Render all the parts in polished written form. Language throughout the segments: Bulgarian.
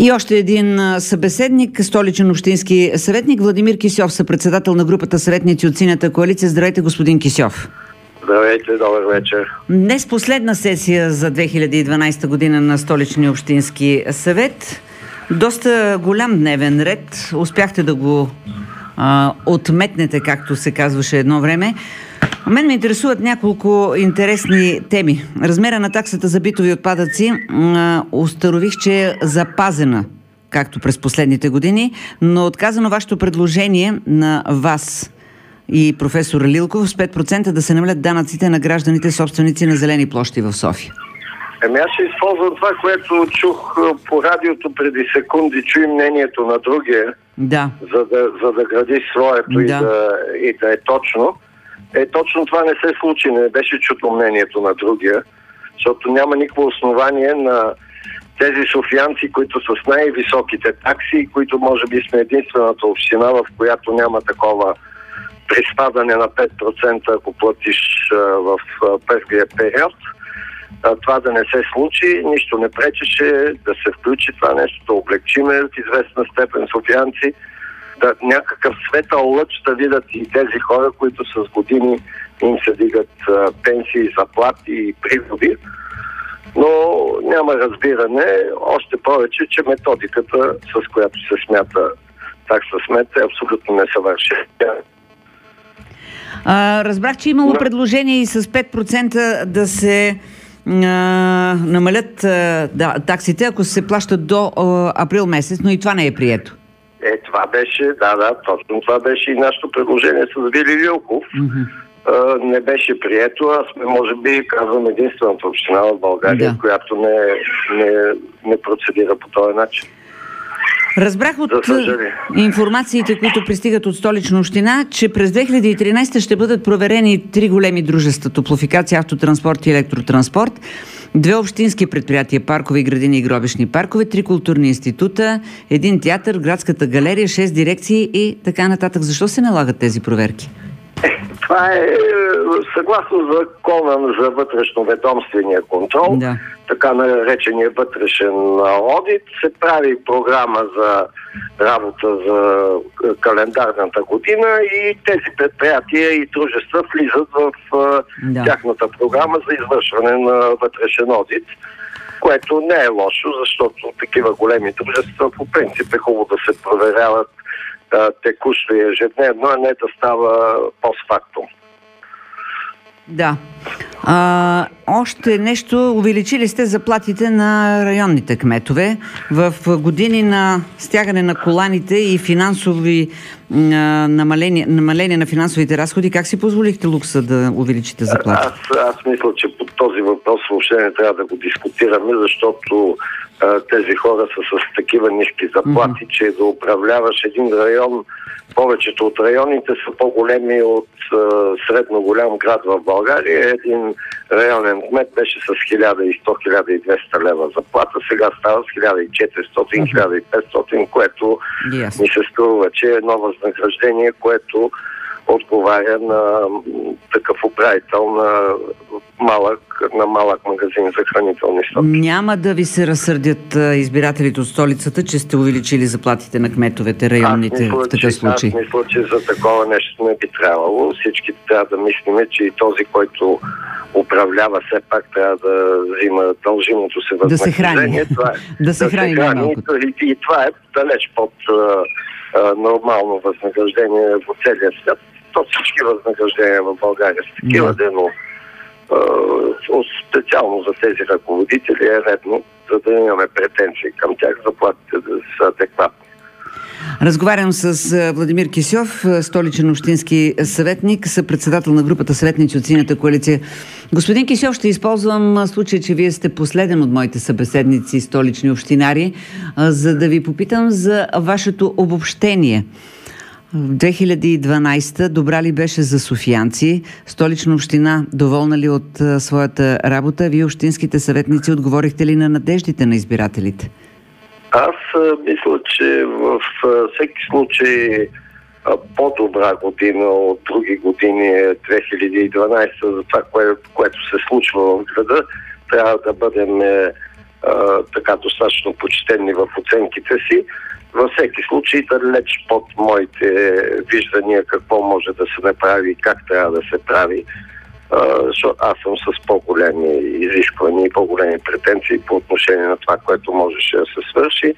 И още един събеседник, столичен общински съветник Владимир Кисьов, съпредседател на групата съветници от Синята коалиция. Здравейте, господин Кисьов. Здравейте, добър вечер. Днес последна сесия за 2012 година на Столичния общински съвет. Доста голям дневен ред. Успяхте да го отметнете, както се казваше едно време. Мен ме интересуват няколко интересни теми. Размера на таксата за битови отпадъци установих, че е запазена, както през последните години, но отказано вашето предложение на вас и професор Лилков с 5% да се намалят данъците на гражданите собственици на зелени площи в София. Аз ще използвам това, което чух по радиото преди секунди, чуй мнението на другия, за да гради своето и да е точно. Точно това не се случи, не беше чуто мнението на другия, защото няма никакво основание на тези софиянци, които са с най-високите такси, които може би сме единствената община, в която няма такова приспадане на 5%, ако платиш в първия период. Това да не се случи, нищо не пречеше да се включи това нещо, да облегчиме в известна степен софиянци, да някакъв светъл лъч да видят и тези хора, които с години им се дигат пенсии, заплати и приходи. Но няма разбиране, още повече, че методиката, с която се смята такса смет, е абсолютно несъвършена. Разбрах, че имало предложение и с 5% да се намалят таксите, ако се плащат до април месец, но и това не е прието. Това беше, точно това беше и нашето предложение с Вили Лилков. Не беше прието, а сме, може би, казвам, единствената община в България, която не процедира по този начин. Разбрах от информациите, които пристигат от Столична община, че през 2013 ще бъдат проверени 3 големи дружества: Топлофикация, Автотранспорт и Електротранспорт, 2 общински предприятия, паркове и градини и гробищни паркове, 3 културни института, 1 театър, градската галерия, 6 дирекции и така нататък. Защо се налагат тези проверки? Това е съгласно закона за вътрешноведомствения контрол, така наречения вътрешен одит, се прави програма за работа за календарната година и тези предприятия и дружества влизат в тяхната програма за извършване на вътрешен одит, което не е лошо, защото такива големи дружества по принцип е хубаво да се проверяват текущо и ежедневно, а не да става постфактум. Още нещо, увеличили сте заплатите на районните кметове. В години на стягане на коланите и финансови намаление на финансовите разходи, как си позволихте лукса да увеличите заплатите? Аз мисля, че по този въпрос въобще не трябва да го дискутираме, защото тези хора са с такива ниски заплати, че да управляваш един район, повечето от районите са по-големи от средно голям град в България. Един районен кмет беше с 1100-1200 лева заплата, сега става с 1400-1500, което ми се струва, че е едно възнаграждение, което отговаря на такъв управител на малък магазин за хранителни стоки. Няма да ви се разсърдят избирателите от столицата, че сте увеличили заплатите на кметовете, районните в такъв случай? Аз мисля, че за такова нещо не би трябвало. Всички трябва да мислиме, че и този, който управлява, все пак трябва да взима дължимото се възнаграждение. Да се храни най-малкото. И това е далеч под нормално възнаграждение в целия свят. То всички възнаграждения в България са такива, но специално за тези ръководители е редно, за да имаме претенции към тях, заплатите да са адекватни. Разговарям с Владимир Кисьов, столичен общински съветник, съпредседател на групата съветници от Синята коалиция. Господин Кисьов, ще използвам случай, че вие сте последен от моите събеседници, столични общинари, за да ви попитам за вашето обобщение. В 2012 добра ли беше за софиянци? Столична община доволна ли от своята работа? Вие, общинските съветници, отговорихте ли на надеждите на избирателите? Аз мисля, че в всеки случай по-добра година от други години е 2012 за това, което се случва в града. Трябва да бъдем така достатъчно почтени в оценките си. Във всеки случай далеч под моите виждания какво може да се направи и как трябва да се прави, защото аз съм с по-големи изисквания и по-големи претенции по отношение на това, което можеше да се свърши.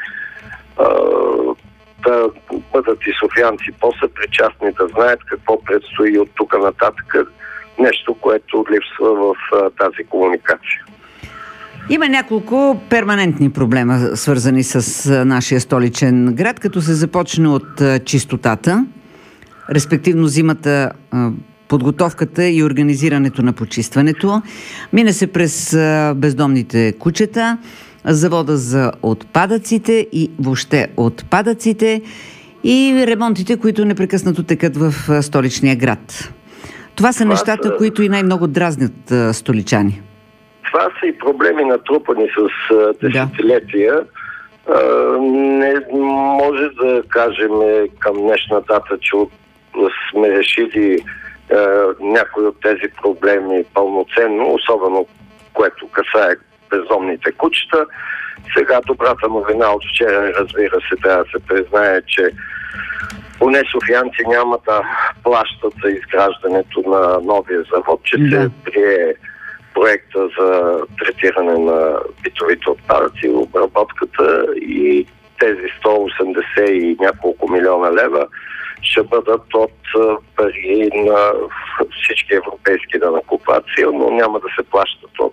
Да бъдат и софиянци по-съпричастни, да знаят какво предстои от тук нататък, нещо, което липсва в тази комуникация. Има няколко перманентни проблема, свързани с нашия столичен град, като се започне от чистотата, респективно зимата, подготовката и организирането на почистването. Мине се през бездомните кучета, завода за отпадъците и въобще отпадъците и ремонтите, които непрекъснато текат в столичния град. Това са нещата, които и най-много дразнят столичани. Това са и проблеми натрупани с десетилетия. Не може да кажем към днешна дата, че сме решили някои от тези проблеми пълноценно, особено което касае бездомните кучета. Сега добрата новина от вчера, разбира се, трябва да се признае, че поне софиянци няма да плащат за изграждането на новия завод, че се прие проекта за третиране на битовите отпадъци, обработката и тези 180 и няколко милиона лева ще бъдат от пари на всички европейски данъкоплатци, но няма да се плащат от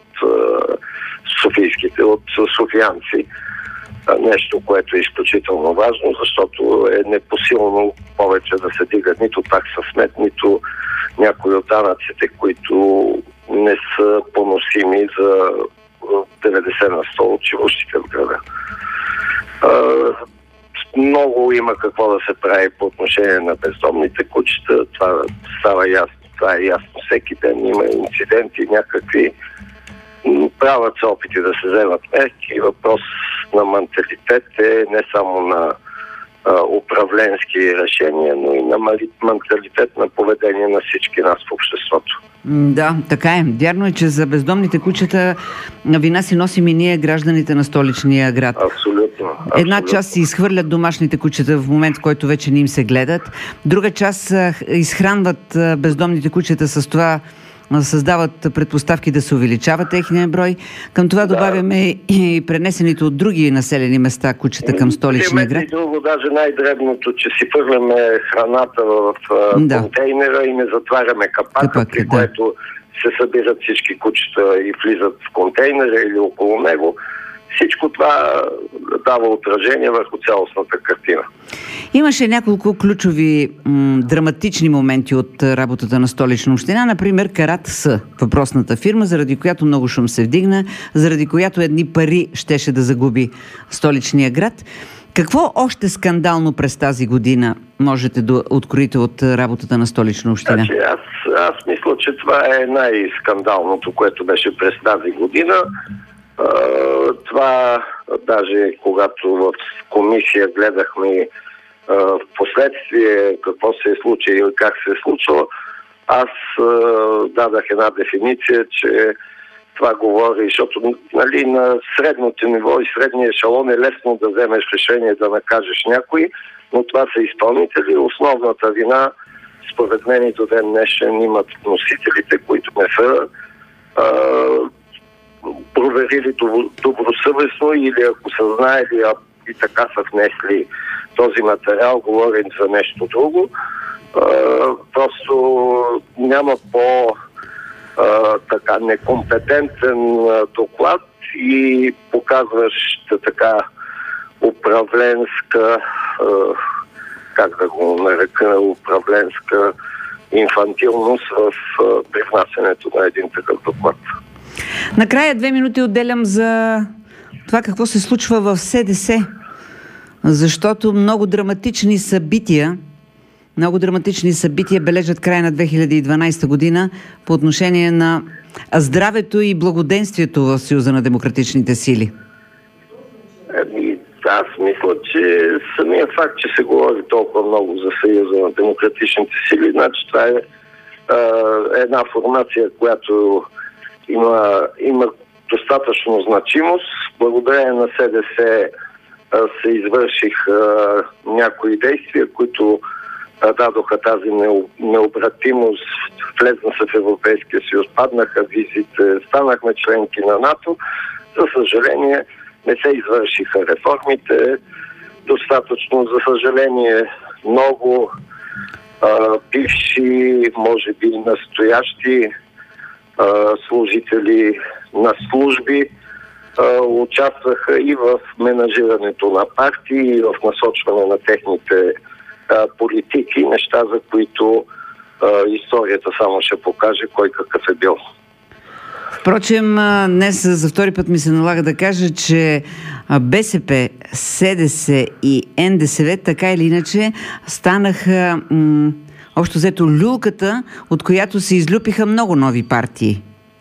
от софиянци. Нещо, което е изключително важно, защото е непосилно повече да се дига нито такса смет, нито някои от данъците, които не са поносими за 90 на 100 от живущите в града. Много има какво да се прави по отношение на бездомните кучета. Това става ясно. Това е ясно. Всеки ден има инциденти, някакви. Правят се опити да се вземат мерки. Въпрос на менталитет е не само на управленски решения, но и на менталитет на поведение на всички нас в обществото. Да, така е. Вярно е, че за бездомните кучета вина си носим и ние, гражданите на столичния град. Абсолютно. Една част си изхвърлят домашните кучета в момент, в който вече не им се гледат. Друга част изхранват бездомните кучета, с това създават предпоставки да се увеличава техния брой. Към това добавяме и пренесените от други населени места кучета към столичния град. И друго, даже най-дребното, че си фърляме храната в контейнера и не затваряме капака, при което се събират всички кучета и влизат в контейнера или около него. Всичко това дава отражение върху цялостната картина. Имаше няколко ключови драматични моменти от работата на Столична община. Например, Карат С, въпросната фирма, заради която много шум се вдигна, заради която едни пари щеше да загуби столичния град. Какво още скандално през тази година можете да откроите от работата на Столична община? Значи, аз мисля, че това е най-скандалното, което беше през тази година. Това даже когато в комисия гледахме в последствие какво се е случило и как се е случило, аз дадах една дефиниция, че това говори, защото нали, на средното ниво и средния ешелон е лесно да вземеш решение да накажеш някой, но това са изпълнители. Основната вина, според мен и до ден днешен, имат носителите, които не са проверили добросъвестно или ако са знаели и така са внесли този материал, говорим за нещо друго. Просто няма така некомпетентен доклад и показващ така управленска, как да го нарека, управленска инфантилност в привнасянето на един такъв доклад. Накрая 2 минути отделям за това какво се случва в СДС, защото много драматични събития бележат края на 2012 година по отношение на здравето и благоденствието в Съюза на демократичните сили. Аз мисля, че самият факт, че се говори толкова много за Съюза на демократичните сили, значи това е една формация, която има достатъчно значимост. Благодарение на СДС се извършиха някои действия, които дадоха тази необратимост, влезна се в Европейския съюз, паднаха визите, станахме членки на НАТО. За съжаление, не се извършиха реформите достатъчно. За съжаление, много бивши, може би настоящи служители на служби участваха и в менажирането на партии, и в насочване на техните политики, неща, за които историята само ще покаже кой какъв е бил. Впрочем, днес за втори път ми се налага да кажа, че БСП, СДС и НДСВ така или иначе станаха общо взето люлката, от която се излюпиха много нови партии.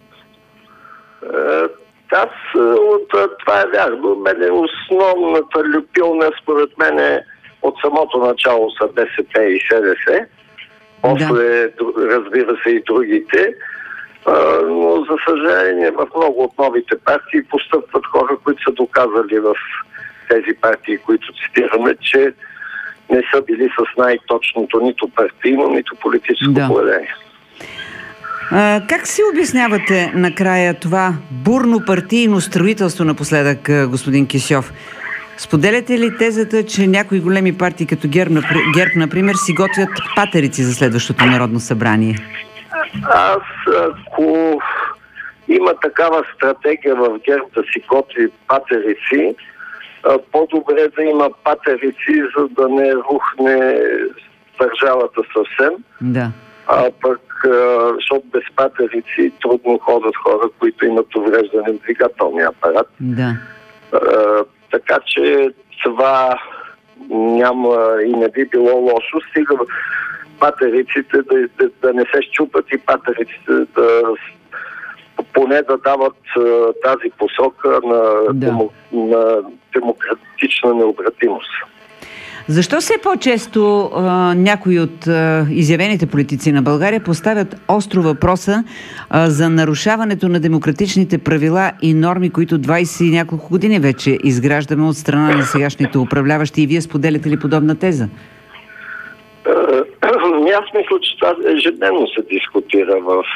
Това е вярно. Мене основната люпилна според мен от самото начало са БСП и СДС. После, разбира се, и другите. Но за съжаление в много от новите партии постъпват хора, които са доказали в тези партии, които цитираме, че не са били с най-точното нито партийно, нито политическо поведение. Как си обяснявате накрая това бурно партийно строителство напоследък, господин Кисьов? Споделяте ли тезата, че някои големи партии като ГЕРБ, например, си готвят патерици за следващото Народно събрание? Ако има такава стратегия в ГЕРБ да си готви патерици, по-добре да има патерици, за да не рухне държавата съвсем. Да. Пък, защото без патерици трудно ходят хора, които имат увреждане в двигателния апарат. Да. Така че това няма и не би било лошо. Стига патериците да не се счупат и патериците поне да дават тази посока на демократична необратимост. Защо все по-често някои от изявените политици на България поставят остро въпроса за нарушаването на демократичните правила и норми, които 20 и няколко години вече изграждаме от страна на сегашните управляващи, и вие споделяте ли подобна теза? Аз мисля, че това ежедневно се дискутира в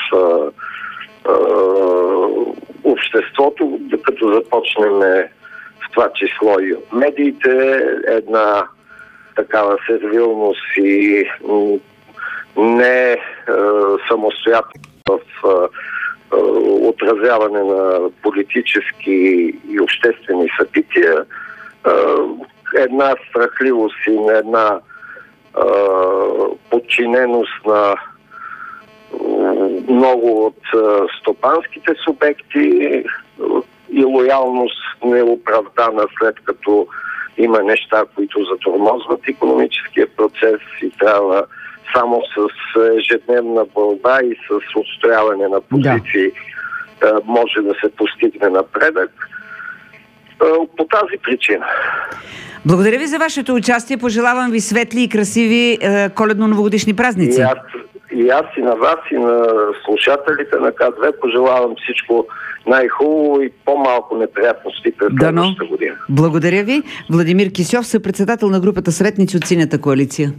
обществото, като започнем в това число и от медиите, една такава сервилност и не самостоятелност в отразяване на политически и обществени събития, една страхливост и на една подчиненост на много от стопанските субекти и лоялност неоправдана, след като има неща, които затормозват икономическия процес и трябва само с ежедневна борба и с отстояване на позиции може да се постигне напредък. По тази причина. Благодаря ви за вашето участие. Пожелавам ви светли и красиви коледно-новогодишни празници. И аз и на вас, и на слушателите на К2 пожелавам всичко най-хубаво и по-малко неприятности през следващата година. Благодаря ви. Владимир Кисьов, съпредседател на групата Съветници от Синята коалиция.